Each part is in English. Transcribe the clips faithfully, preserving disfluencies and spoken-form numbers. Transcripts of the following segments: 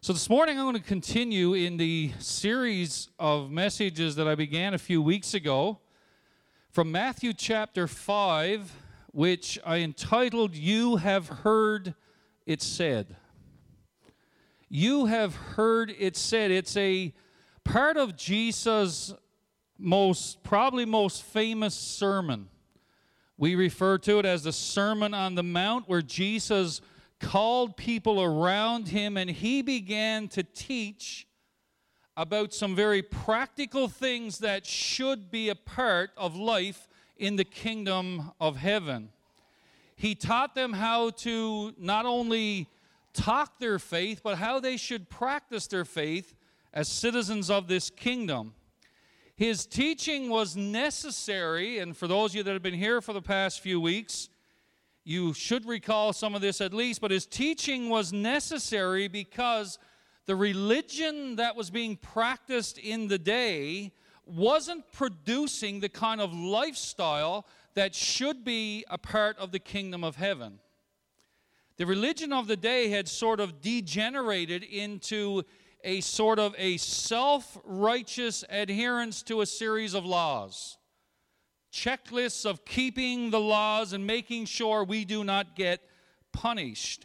So this morning I'm going to continue in the series of messages that I began a few weeks ago from Matthew chapter five, which I entitled, You Have Heard It Said. You have heard it said. It's a part of Jesus' most, probably most famous sermon. We refer to it as the Sermon on the Mount, where Jesus called people around him and he began to teach about some very practical things that should be a part of life in the kingdom of heaven. He taught them how to not only talk their faith, but how they should practice their faith as citizens of this kingdom. His teaching was necessary, and for those of you that have been here for the past few weeks, you should recall some of this at least, but his teaching was necessary because the religion that was being practiced in the day wasn't producing the kind of lifestyle that should be a part of the kingdom of heaven. The religion of the day had sort of degenerated into a sort of a self-righteous adherence to a series of laws. Checklists of keeping the laws and making sure we do not get punished.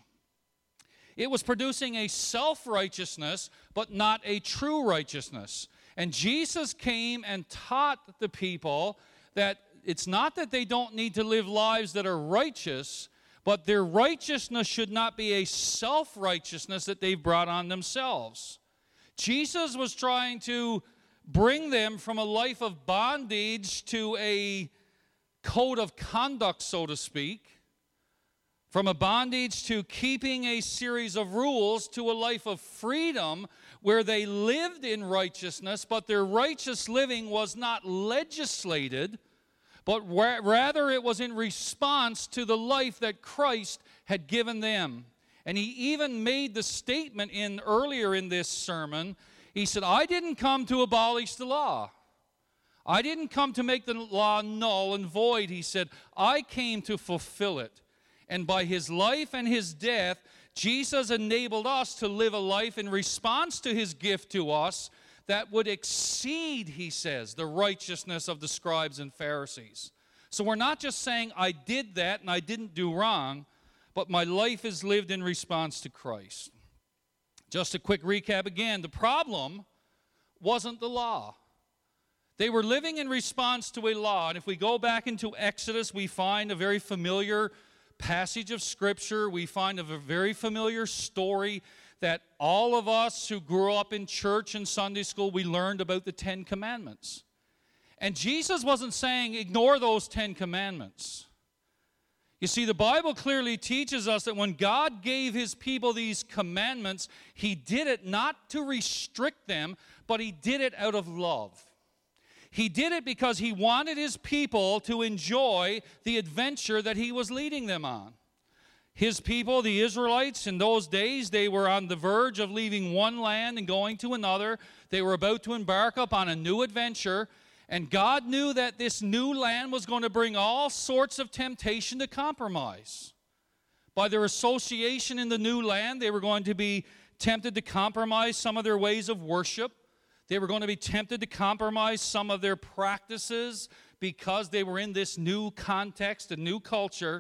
It was producing a self-righteousness, but not a true righteousness. And Jesus came and taught the people that it's not that they don't need to live lives that are righteous, but their righteousness should not be a self-righteousness that they've brought on themselves. Jesus was trying to bring them from a life of bondage to a code of conduct, so to speak, from a bondage to keeping a series of rules to a life of freedom where they lived in righteousness, but their righteous living was not legislated, but rather it was in response to the life that Christ had given them. And he even made the statement in earlier in this sermon. He said, I didn't come to abolish the law. I didn't come to make the law null and void. He said, I came to fulfill it. And by his life and his death, Jesus enabled us to live a life in response to his gift to us that would exceed, he says, the righteousness of the scribes and Pharisees. So we're not just saying, I did that and I didn't do wrong, but my life is lived in response to Christ. Just a quick recap again. The problem wasn't the law. They were living in response to a law. And if we go back into Exodus, we find a very familiar passage of Scripture. We find a very familiar story that all of us who grew up in church and Sunday school, we learned about the Ten Commandments. And Jesus wasn't saying, ignore those Ten Commandments. You see, the Bible clearly teaches us that when God gave his people these commandments, he did it not to restrict them, but he did it out of love. He did it because he wanted his people to enjoy the adventure that he was leading them on. His people, the Israelites, in those days, they were on the verge of leaving one land and going to another. They were about to embark upon a new adventure. And God knew that this new land was going to bring all sorts of temptation to compromise. By their association in the new land, they were going to be tempted to compromise some of their ways of worship. They were going to be tempted to compromise some of their practices because they were in this new context, a new culture.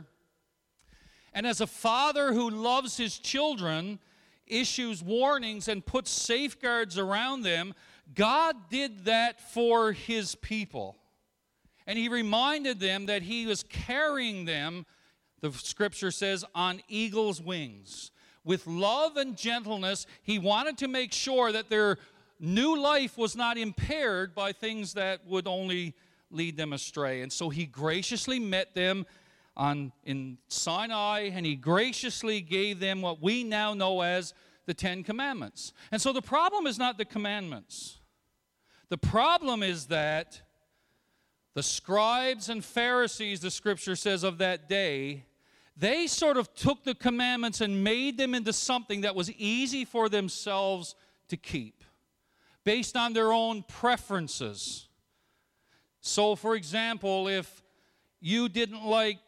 And as a father who loves his children, issues warnings and puts safeguards around them, God did that for his people. And he reminded them that he was carrying them, the scripture says, on eagle's wings. With love and gentleness, he wanted to make sure that their new life was not impaired by things that would only lead them astray. And so he graciously met them on in Sinai, and he graciously gave them what we now know as the Ten Commandments. And so the problem is not the commandments. The problem is that the scribes and Pharisees, the scripture says, of that day, they sort of took the commandments and made them into something that was easy for themselves to keep, based on their own preferences. So, for example, if you didn't like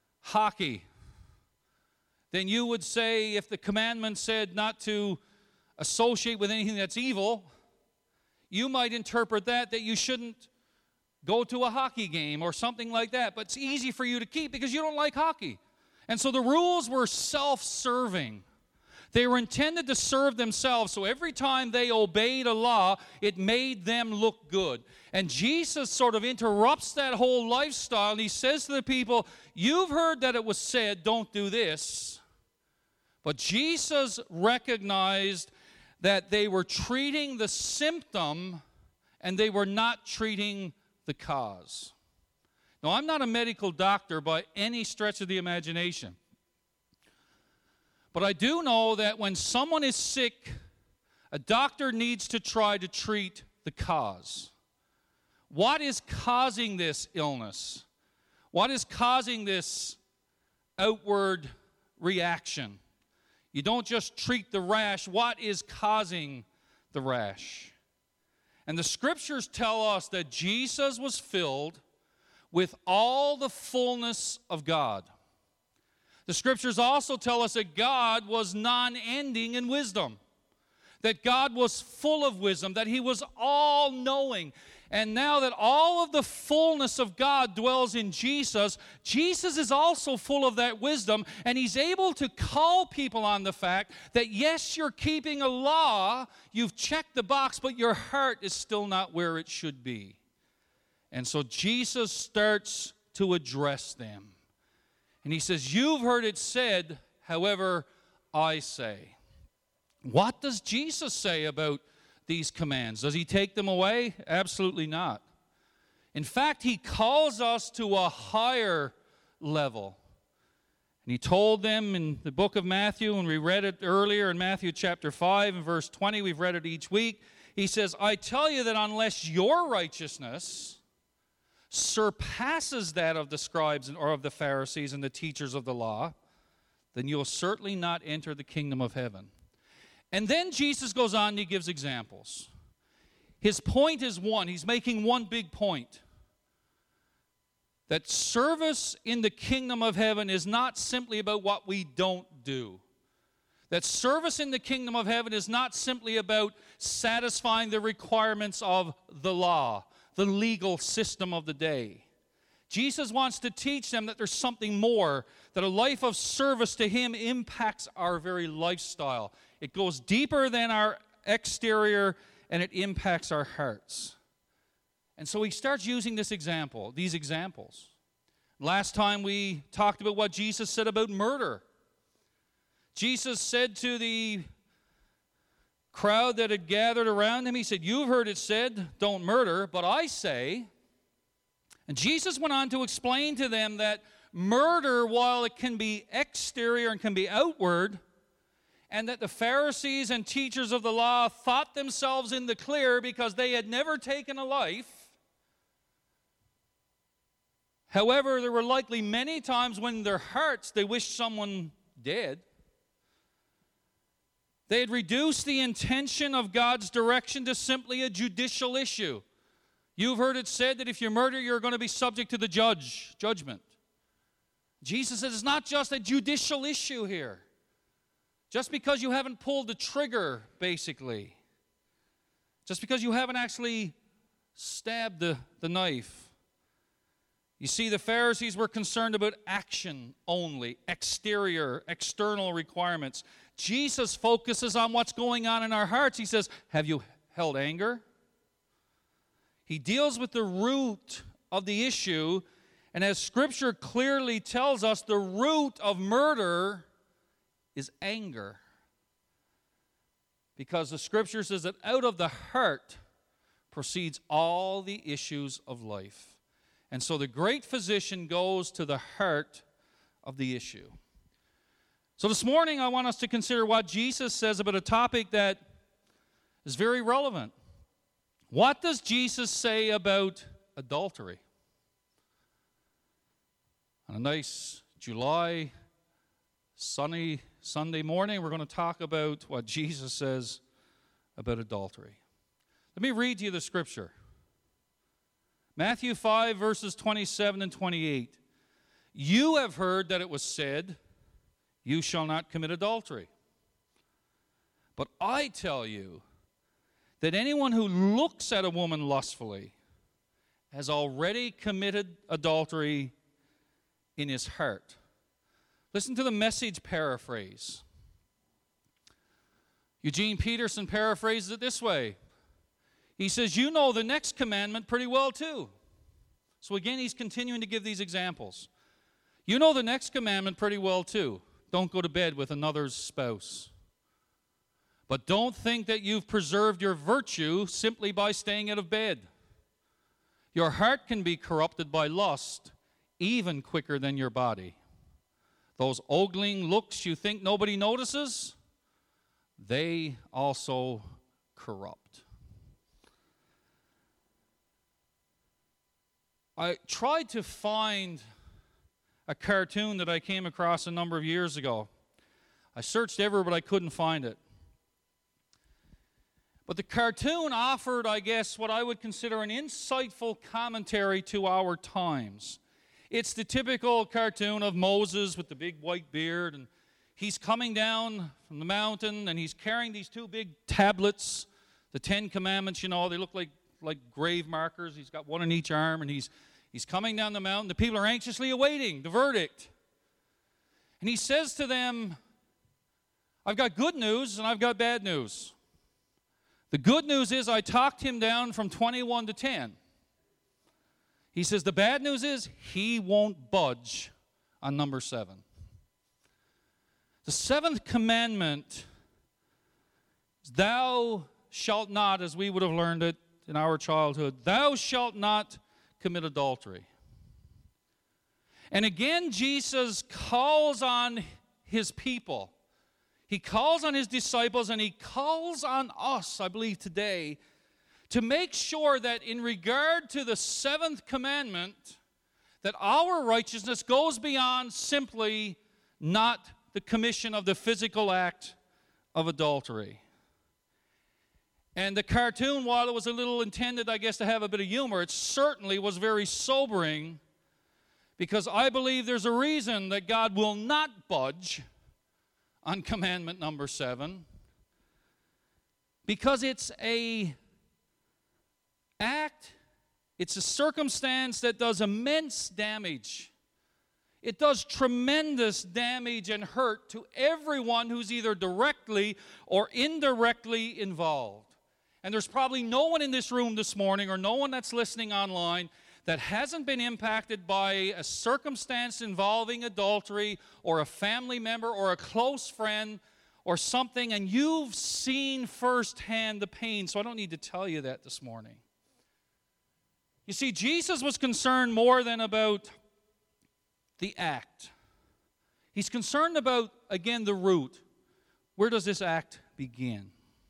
hockey, then you would say, if the commandment said not to associate with anything that's evil, you might interpret that that you shouldn't go to a hockey game or something like that. But it's easy for you to keep because you don't like hockey. And so the rules were self-serving. They were intended to serve themselves, so every time they obeyed a law, it made them look good. And Jesus sort of interrupts that whole lifestyle, and he says to the people, you've heard that it was said, don't do this. But Jesus recognized that they were treating the symptom, and they were not treating the cause. Now, I'm not a medical doctor by any stretch of the imagination. But I do know that when someone is sick, a doctor needs to try to treat the cause. What is causing this illness? What is causing this outward reaction? You don't just treat the rash. What is causing the rash? And the scriptures tell us that Jesus was filled with all the fullness of God. The scriptures also tell us that God was non-ending in wisdom, that God was full of wisdom, that he was all-knowing. And now that all of the fullness of God dwells in Jesus, Jesus is also full of that wisdom, and he's able to call people on the fact that, yes, you're keeping a law, you've checked the box, but your heart is still not where it should be. And so Jesus starts to address them. And he says, you've heard it said, however, I say. What does Jesus say about these commands? Does he take them away? Absolutely not. In fact, he calls us to a higher level. And he told them in the book of Matthew, and we read it earlier in Matthew chapter five and verse twenty, we've read it each week. He says, I tell you that unless your righteousness surpasses that of the scribes or of the Pharisees and the teachers of the law, then you'll certainly not enter the kingdom of heaven. And then Jesus goes on and he gives examples. His point is one. He's making one big point. That service in the kingdom of heaven is not simply about what we don't do. That service in the kingdom of heaven is not simply about satisfying the requirements of the law, the legal system of the day. Jesus wants to teach them that there's something more, that a life of service to him impacts our very lifestyle. It goes deeper than our exterior, and it impacts our hearts. And so he starts using this example, these examples. Last time we talked about what Jesus said about murder. Jesus said to the crowd that had gathered around him, he said, you've heard it said, don't murder, but I say. And Jesus went on to explain to them that murder, while it can be exterior and can be outward, and that the Pharisees and teachers of the law thought themselves in the clear because they had never taken a life. However, there were likely many times when in their hearts they wished someone dead. They had reduced the intention of God's direction to simply a judicial issue. You've heard it said that if you murder, you're going to be subject to the judge, judgment. Jesus says it's not just a judicial issue here. Just because you haven't pulled the trigger, basically. Just because you haven't actually stabbed the, the knife. You see, the Pharisees were concerned about action only, exterior, external requirements. Jesus focuses on what's going on in our hearts. He says, have you held anger? He deals with the root of the issue, and as Scripture clearly tells us, the root of murder is anger. Because the Scripture says that out of the heart proceeds all the issues of life. And so the great physician goes to the heart of the issue. So this morning I want us to consider what Jesus says about a topic that is very relevant. What does Jesus say about adultery? On a nice July sunny Sunday morning, we're going to talk about what Jesus says about adultery. Let me read to you the Scripture. Matthew five, verses twenty-seven and twenty-eight. You have heard that it was said, you shall not commit adultery. But I tell you that anyone who looks at a woman lustfully has already committed adultery in his heart. Listen to the Message paraphrase. Eugene Peterson paraphrases it this way. He says, you know the next commandment pretty well too. So again, he's continuing to give these examples. You know the next commandment pretty well too. Don't go to bed with another's spouse. But don't think that you've preserved your virtue simply by staying out of bed. Your heart can be corrupted by lust even quicker than your body. Those ogling looks you think nobody notices, they also corrupt. I tried to find a cartoon that I came across a number of years ago. I searched everywhere, but I couldn't find it. But the cartoon offered, I guess, what I would consider an insightful commentary to our times. It's the typical cartoon of Moses with the big white beard, and he's coming down from the mountain, and he's carrying these two big tablets, the Ten Commandments, you know, they look like, like grave markers. He's got one in each arm, and he's, he's coming down the mountain. The people are anxiously awaiting the verdict. And he says to them, I've got good news and I've got bad news. The good news is I talked him down from twenty-one to ten. He says the bad news is he won't budge on number seven. The seventh commandment is thou shalt not, as we would have learned it in our childhood, thou shalt not commit adultery. And again, Jesus calls on his people. He calls on his disciples, and he calls on us, I believe, today, to make sure that in regard to the seventh commandment, that our righteousness goes beyond simply not the commission of the physical act of adultery. And the cartoon, while it was a little intended, I guess, to have a bit of humor, it certainly was very sobering, because I believe there's a reason that God will not budge on commandment number seven, because it's a act, it's a circumstance that does immense damage. It does tremendous damage and hurt to everyone who's either directly or indirectly involved. And there's probably no one in this room this morning, or no one that's listening online, that hasn't been impacted by a circumstance involving adultery, or a family member, or a close friend, or something, and you've seen firsthand the pain, so I don't need to tell you that this morning. You see, Jesus was concerned more than about the act. He's concerned about, again, the root. Where does this act begin?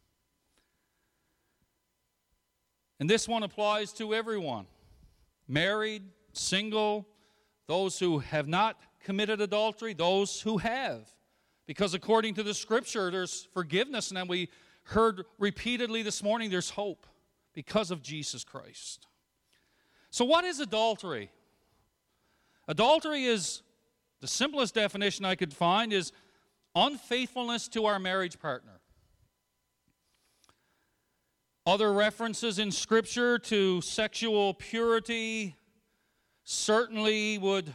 And this one applies to everyone. Married, single, those who have not committed adultery, those who have. Because according to the Scripture, there's forgiveness, and we heard repeatedly this morning, there's hope because of Jesus Christ. So what is adultery? Adultery is, the simplest definition I could find is unfaithfulness to our marriage partner. Other references in Scripture to sexual purity certainly would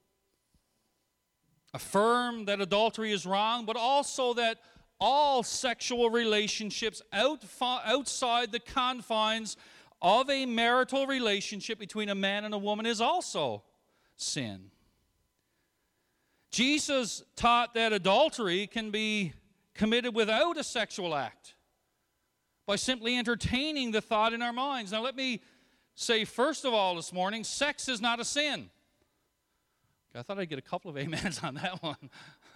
affirm that adultery is wrong, but also that all sexual relationships out, outside the confines of a marital relationship between a man and a woman is also sin. Jesus taught that adultery can be committed without a sexual act, by simply entertaining the thought in our minds. Now let me say first of all this morning, sex is not a sin. I thought I'd get a couple of amens on that one.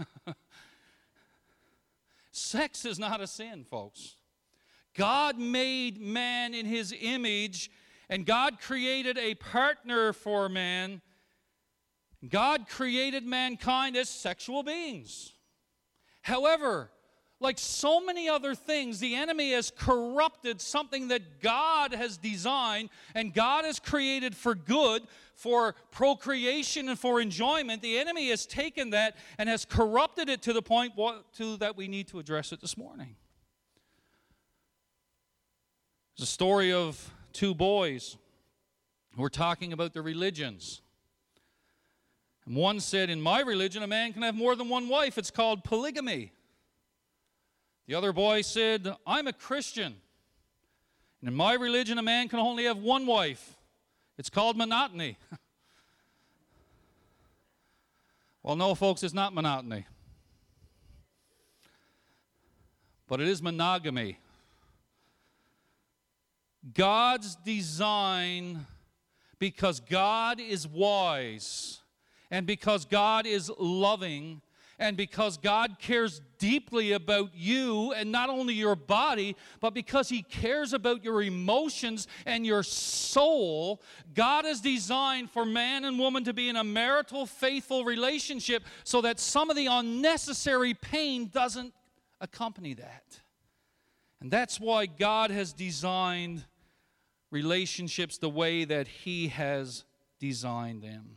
Sex is not a sin, folks. God made man in his image, and God created a partner for man. God created mankind as sexual beings. However, like so many other things, the enemy has corrupted something that God has designed and God has created for good, for procreation and for enjoyment. The enemy has taken that and has corrupted it to the point what, to, that we need to address it this morning. It's a story of two boys who were talking about their religions. And one said, in my religion, a man can have more than one wife. It's called polygamy. The other boy said, I'm a Christian. And in my religion, a man can only have one wife. It's called monotony. Well, no, folks, it's not monotony. But it is monogamy. God's design, because God is wise, and because God is loving, and because God cares deeply about you, and not only your body, but because He cares about your emotions and your soul, God has designed for man and woman to be in a marital, faithful relationship so that some of the unnecessary pain doesn't accompany that. And that's why God has designed relationships the way that He has designed them.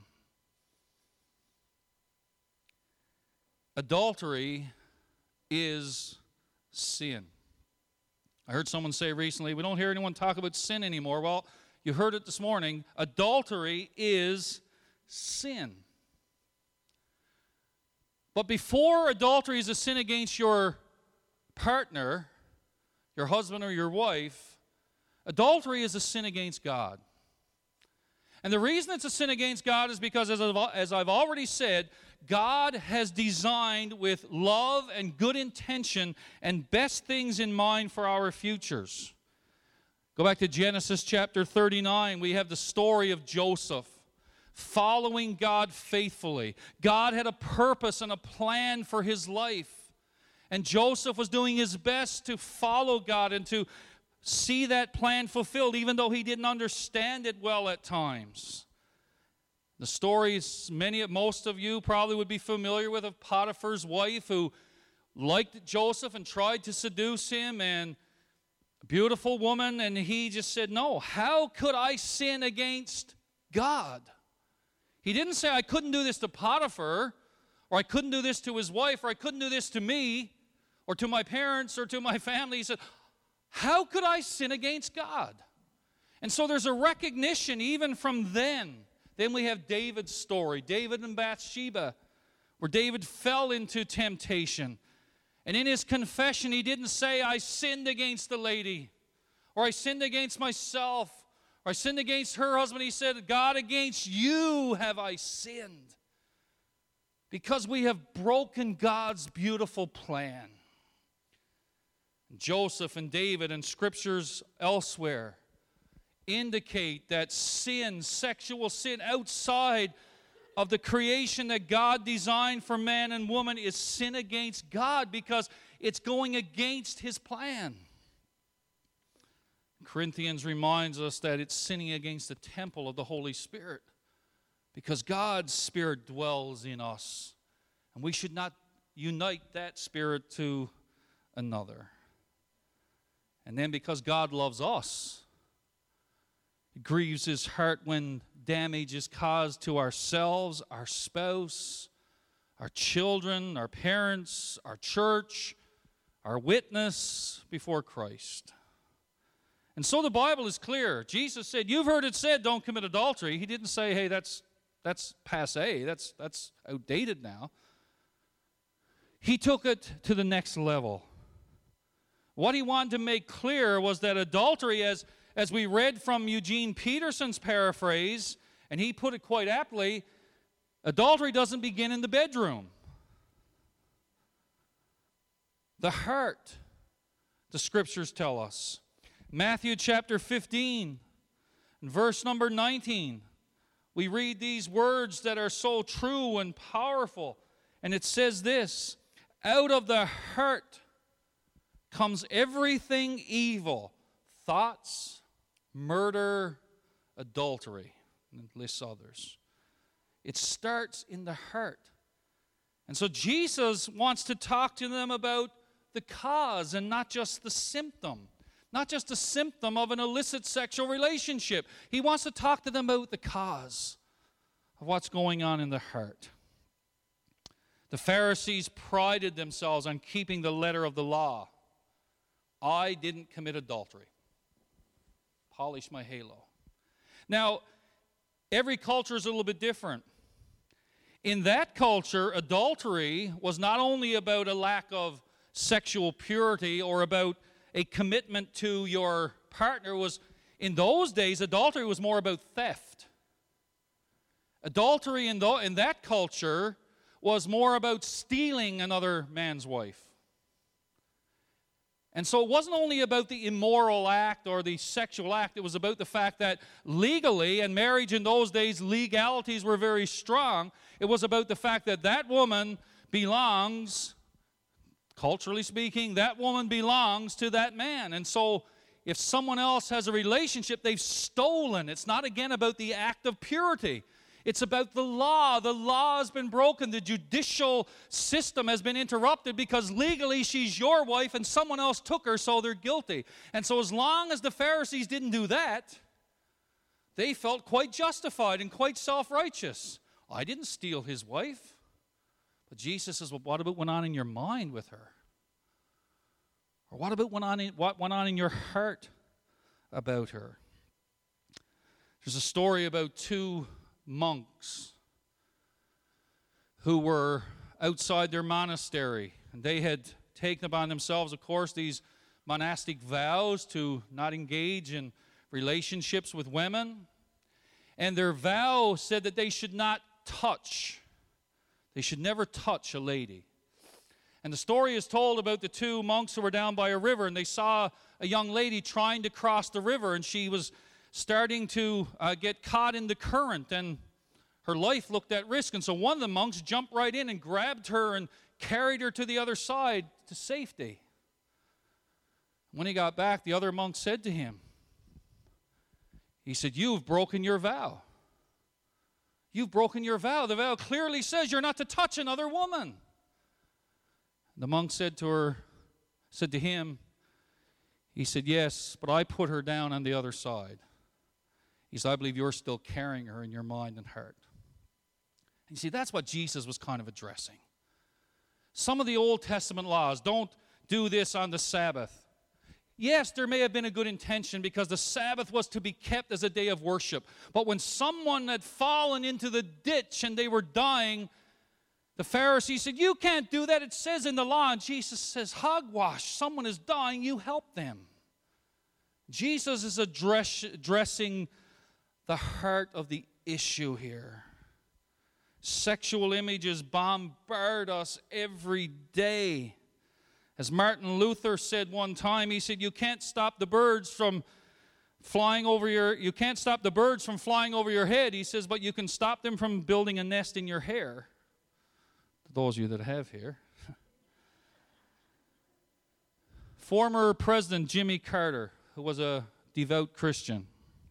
Adultery is sin. I heard someone say recently, we don't hear anyone talk about sin anymore. Well, you heard it this morning. Adultery is sin. But before adultery is a sin against your partner, your husband or your wife, adultery is a sin against God. And the reason it's a sin against God is because, as I've, as I've already said, God has designed with love and good intention and best things in mind for our futures. Go back to Genesis chapter thirty-nine. We have the story of Joseph following God faithfully. God had a purpose and a plan for his life. And Joseph was doing his best to follow God and to see that plan fulfilled, even though he didn't understand it well at times. The stories, many, most of you probably would be familiar with, of Potiphar's wife who liked Joseph and tried to seduce him, and a beautiful woman, and he just said, no, how could I sin against God? He didn't say, I couldn't do this to Potiphar, or I couldn't do this to his wife, or I couldn't do this to me, or to my parents, or to my family. He said, how could I sin against God? And so there's a recognition even from then. Then we have David's story, David and Bathsheba, where David fell into temptation. And in his confession, he didn't say, I sinned against the lady, or I sinned against myself, or I sinned against her husband. He said, God, against you have I sinned, because we have broken God's beautiful plan. Joseph and David and scriptures elsewhere indicate that sin, sexual sin outside of the creation that God designed for man and woman, is sin against God because it's going against His plan. Corinthians reminds us that it's sinning against the temple of the Holy Spirit because God's Spirit dwells in us, and we should not unite that Spirit to another. And then because God loves us, it grieves His heart when damage is caused to ourselves, our spouse, our children, our parents, our church, our witness before Christ. And so the Bible is clear. Jesus said, you've heard it said, don't commit adultery. He didn't say, hey, that's that's passé, that's that's outdated now. He took it to the next level. What he wanted to make clear was that adultery, as, as we read from Eugene Peterson's paraphrase, and he put it quite aptly, adultery doesn't begin in the bedroom. The heart, the scriptures tell us. Matthew chapter fifteen, and verse number nineteen, we read these words that are so true and powerful, and it says this, out of the heart comes everything evil, thoughts, murder, adultery, and lists others. It starts in the heart. And so Jesus wants to talk to them about the cause and not just the symptom. Not just a symptom of an illicit sexual relationship. He wants to talk to them about the cause of what's going on in the heart. The Pharisees prided themselves on keeping the letter of the law. I didn't commit adultery. polish my halo. Now, every culture is a little bit different. In that culture, adultery was not only about a lack of sexual purity or about a commitment to your partner. It was, in those days, adultery was more about theft. Adultery in, the, in that culture was more about stealing another man's wife. And so it wasn't only about the immoral act or the sexual act, it was about the fact that legally, and marriage in those days, legalities were very strong. It was about the fact that that woman belongs, culturally speaking, that woman belongs to that man. And so if someone else has a relationship, they've stolen. It's not, again, about the act of purity. It's about the law. The law has been broken. The judicial system has been interrupted because legally she's your wife and someone else took her, so they're guilty. And so as long as the Pharisees didn't do that, they felt quite justified and quite self-righteous. I didn't steal his wife. But Jesus says, well, what about what went on in your mind with her? Or what about what went on in, what went on in your heart about her? There's a story about two monks who were outside their monastery, and they had taken upon themselves, of course, these monastic vows to not engage in relationships with women. And their vow said that they should not touch. They should never touch a lady. And the story is told about the two monks who were down by a river, and they saw a young lady trying to cross the river, and she was starting to uh, get caught in the current, and her life looked at risk. And so one of the monks jumped right in and grabbed her and carried her to the other side to safety. When he got back, the other monk said to him, he said, "You've broken your vow. You've broken your vow. The vow clearly says you're not to touch another woman." The monk said to her, said to him, he said, "Yes, but I put her down on the other side." He said, "I believe you're still carrying her in your mind and heart." And you see, that's what Jesus was kind of addressing. Some of the Old Testament laws, don't do this on the Sabbath. Yes, there may have been a good intention because the Sabbath was to be kept as a day of worship. But when someone had fallen into the ditch and they were dying, the Pharisees said, "You can't do that. It says in the law." And Jesus says, "Hogwash. Someone is dying. You help them." Jesus is address, addressing the heart of the issue here. Sexual images bombard us every day. As Martin Luther said one time, he said, you can't stop the birds from flying over your, you can't stop the birds from flying over your head. He says, but you can stop them from building a nest in your hair. To those of you that have hair. Former President Jimmy Carter, who was a devout Christian,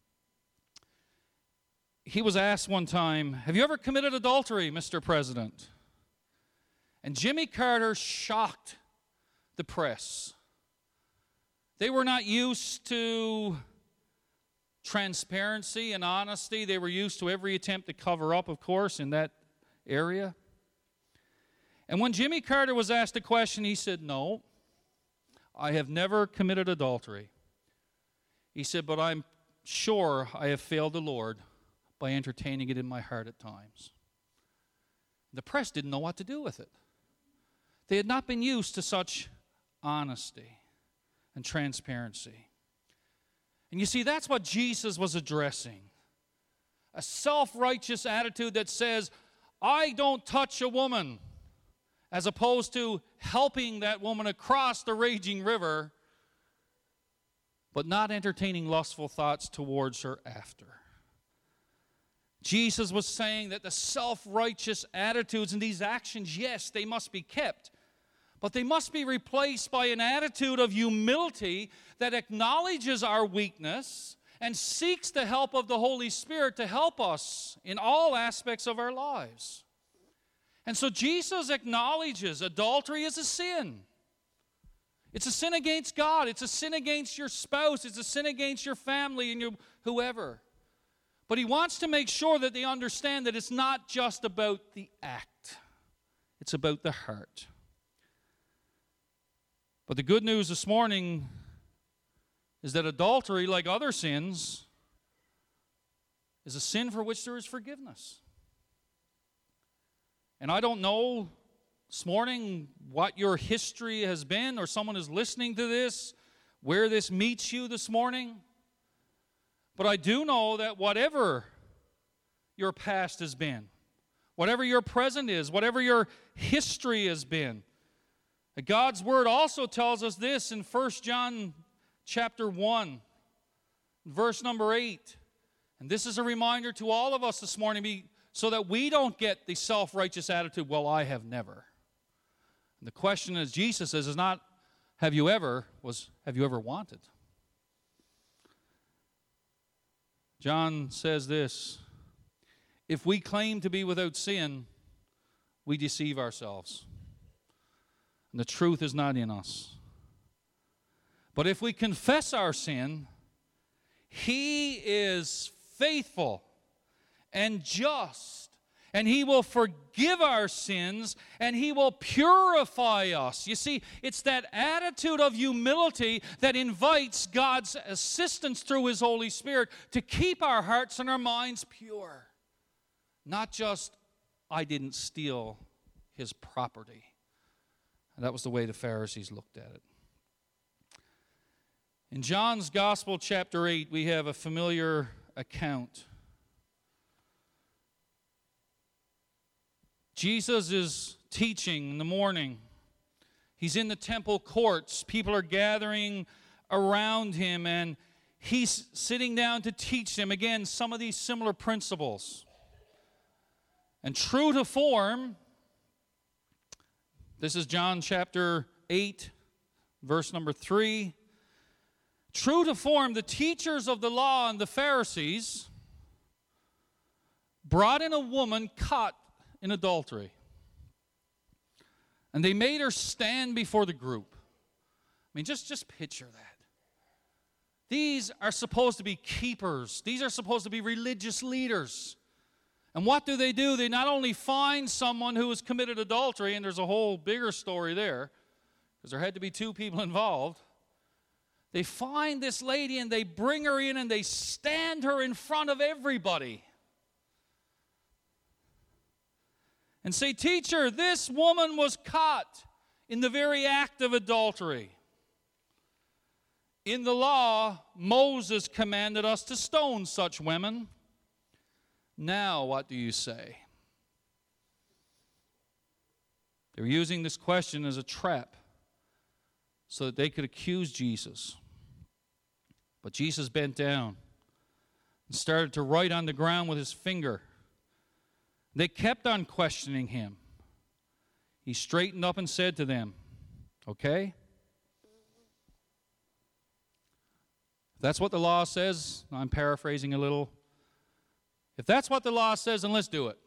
he was asked one time, "Have you ever committed adultery, Mister President?" And Jimmy Carter shocked the press. They were not used to transparency and honesty. They were used to every attempt to cover up, of course, in that area. And when Jimmy Carter was asked a question, he said, "No, I have never committed adultery." He said, "But I'm sure I have failed the Lord by entertaining it in my heart at times." The press didn't know what to do with it. They had not been used to such honesty and transparency. And you see, that's what Jesus was addressing. A self-righteous attitude that says, I don't touch a woman, as opposed to helping that woman across the raging river, but not entertaining lustful thoughts towards her after. Jesus was saying that the self-righteous attitudes and these actions, yes, they must be kept, but they must be replaced by an attitude of humility that acknowledges our weakness and seeks the help of the Holy Spirit to help us in all aspects of our lives. And so Jesus acknowledges adultery is a sin. It's a sin against God. It's a sin against your spouse. It's a sin against your family and your whoever. But he wants to make sure that they understand that it's not just about the act. It's about the heart. But the good news this morning is that adultery, like other sins, is a sin for which there is forgiveness. And I don't know this morning what your history has been, or someone is listening to this, where this meets you this morning. But I do know that whatever your past has been, whatever your present is, whatever your history has been, God's Word also tells us this in First John chapter one, verse number eight. And this is a reminder to all of us this morning, so that we don't get the self-righteous attitude, well, I have never. And the question, as Jesus says, is not, have you ever, was, have you ever wanted? John says this, if we claim to be without sin, we deceive ourselves, and the truth is not in us. But if we confess our sin, He is faithful and just, and He will forgive our sins, and He will purify us. You see, it's that attitude of humility that invites God's assistance through His Holy Spirit to keep our hearts and our minds pure. Not just, I didn't steal His property. And that was the way the Pharisees looked at it. In John's Gospel, chapter eight, we have a familiar account. Jesus is teaching in the morning. He's in the temple courts. People are gathering around Him, and He's sitting down to teach them, again, some of these similar principles. And true to form, this is John chapter eight, verse number three. True to form, the teachers of the law and the Pharisees brought in a woman caught in adultery. And they made her stand before the group. I mean, just, just picture that. These are supposed to be keepers. These are supposed to be religious leaders. And what do they do? They not only find someone who has committed adultery, and there's a whole bigger story there, because there had to be two people involved. They find this lady and they bring her in and they stand her in front of everybody. And say, teacher, this woman was caught in the very act of adultery. In the law, Moses commanded us to stone such women. Now, what do you say? They're using this question as a trap so that they could accuse Jesus. But Jesus bent down and started to write on the ground with his finger. They kept on questioning him. He straightened up and said to them, okay? If that's what the law says, I'm paraphrasing a little. If that's what the law says, then let's do it.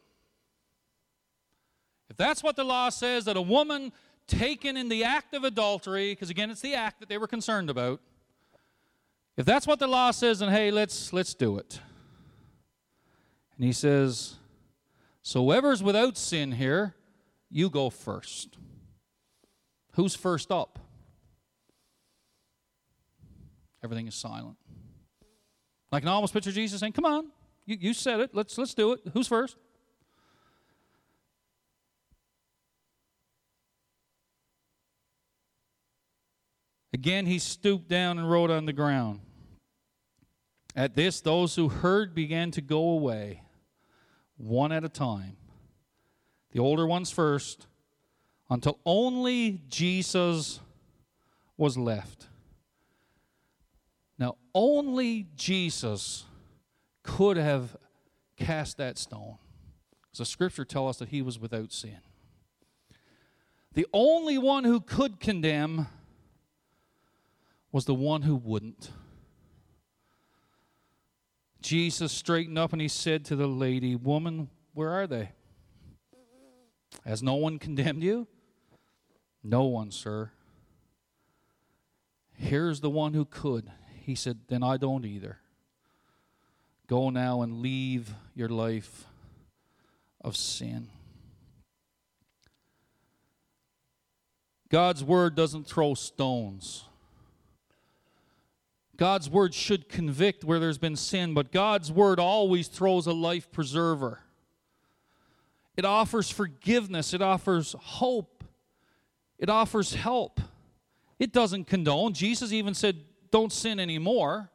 If that's what the law says, that a woman taken in the act of adultery, because again, it's the act that they were concerned about. If that's what the law says, then hey, let's let's do it. And he says, so whoever's without sin here, you go first. Who's first up? Everything is silent. I can almost picture Jesus saying, come on, you, you said it, let's let's do it. Who's first? Again, he stooped down and wrote on the ground. At this, those who heard began to go away, one at a time. The older ones first, until only Jesus was left. Now, only Jesus could have cast that stone, because the Scripture tells us that he was without sin. The only one who could condemn was the one who wouldn't. Jesus straightened up and he said to the lady, woman, where are they? Has no one condemned you? No one, sir. Here's the one who could. He said, then I don't either. Go now and leave your life of sin. God's word doesn't throw stones. God's word should convict where there's been sin, but God's word always throws a life preserver. It offers forgiveness. It offers hope. It offers help. It doesn't condone. Jesus even said, don't sin anymore.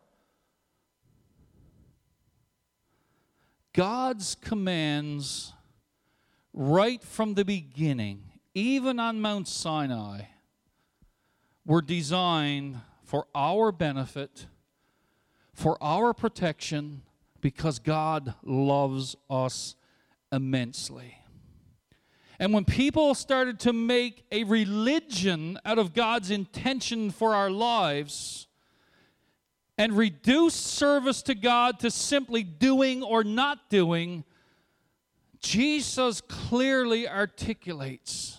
God's commands right from the beginning, even on Mount Sinai, were designed for our benefit, for our protection, because God loves us immensely. And when people started to make a religion out of God's intention for our lives and reduce service to God to simply doing or not doing, Jesus clearly articulates,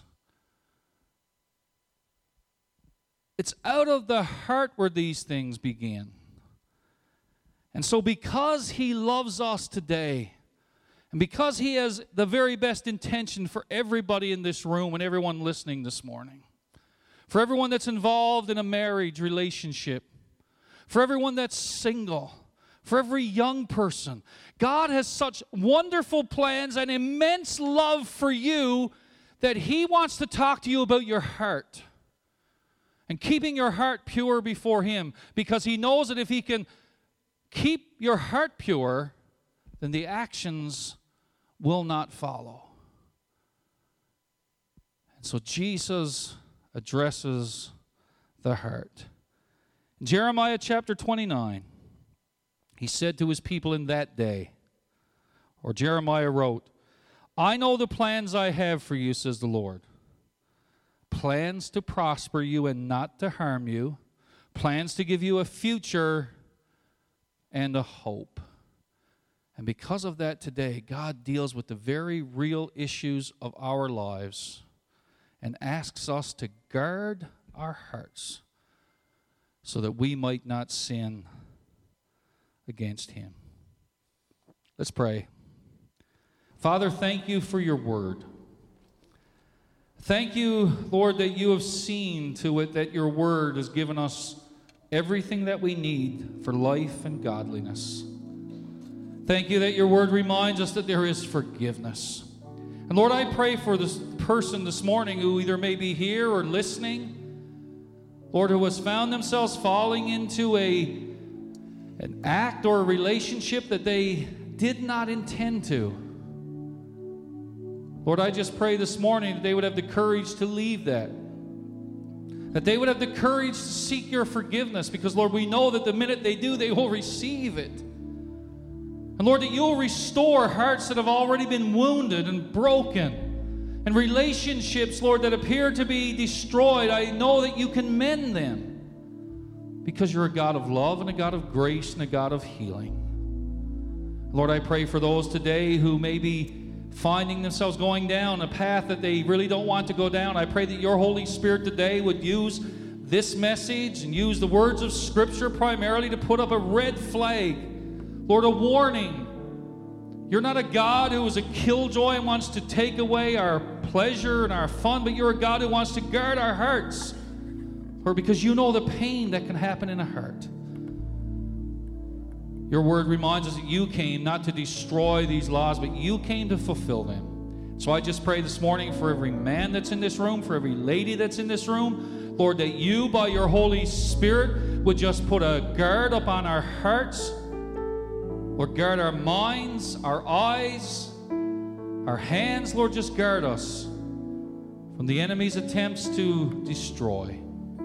it's out of the heart where these things begin. And so because he loves us today, and because he has the very best intention for everybody in this room and everyone listening this morning, for everyone that's involved in a marriage relationship, for everyone that's single, for every young person, God has such wonderful plans and immense love for you that he wants to talk to you about your heart and keeping your heart pure before him, because he knows that if he can keep your heart pure, then the actions will not follow. And so Jesus addresses the heart. In Jeremiah chapter twenty-nine, he said to his people in that day, or Jeremiah wrote, I know the plans I have for you, says the Lord. Plans to prosper you and not to harm you. Plans to give you a future and a hope. And because of that today, God deals with the very real issues of our lives and asks us to guard our hearts so that we might not sin against him. Let's pray. Father, thank you for your word. Thank you, Lord, that you have seen to it that your word has given us everything that we need for life and godliness. Thank you that your word reminds us that there is forgiveness. And Lord, I pray for this person this morning who either may be here or listening, Lord, who has found themselves falling into a, an act or a relationship that they did not intend to. Lord, I just pray this morning that they would have the courage to leave that. That they would have the courage to seek your forgiveness, because, Lord, we know that the minute they do, they will receive it. And, Lord, that you will restore hearts that have already been wounded and broken, and relationships, Lord, that appear to be destroyed. I know that you can mend them, because you're a God of love and a God of grace and a God of healing. Lord, I pray for those today who may be finding themselves going down a path that they really don't want to go down. I pray that your Holy Spirit today would use this message and use the words of Scripture primarily to put up a red flag. Lord, a warning. You're not a God who is a killjoy and wants to take away our pleasure and our fun, but you're a God who wants to guard our hearts. Lord, because you know the pain that can happen in a heart. Your word reminds us that you came not to destroy these laws, but you came to fulfill them. So I just pray this morning for every man that's in this room, for every lady that's in this room, Lord, that you, by your Holy Spirit, would just put a guard upon our hearts, Lord, guard our minds, our eyes, our hands. Lord, just guard us from the enemy's attempts to destroy.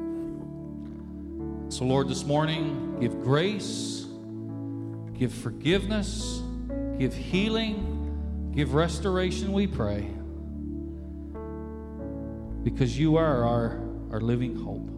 So, Lord, this morning, give grace, give forgiveness, give healing, give restoration, we pray, because you are our, our living hope.